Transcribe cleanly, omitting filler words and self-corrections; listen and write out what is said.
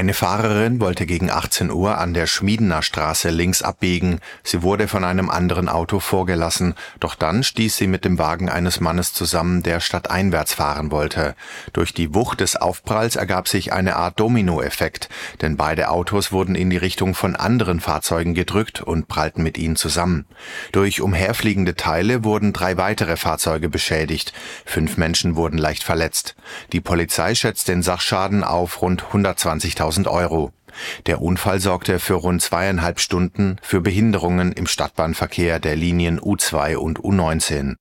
Eine Fahrerin wollte gegen 18 Uhr an der Schmiedener Straße links abbiegen. Sie wurde von einem anderen Auto vorgelassen, doch dann stieß sie mit dem Wagen eines Mannes zusammen, der stadteinwärts fahren wollte. Durch die Wucht des Aufpralls ergab sich eine Art Dominoeffekt, denn beide Autos wurden in die Richtung von anderen Fahrzeugen gedrückt und prallten mit ihnen zusammen. Durch umherfliegende Teile wurden 3 weitere Fahrzeuge beschädigt. 5 Menschen wurden leicht verletzt. Die Polizei schätzt den Sachschaden auf rund 120.000 €. Der Unfall sorgte für rund 2,5 Stunden für Behinderungen im Stadtbahnverkehr der Linien U2 und U19.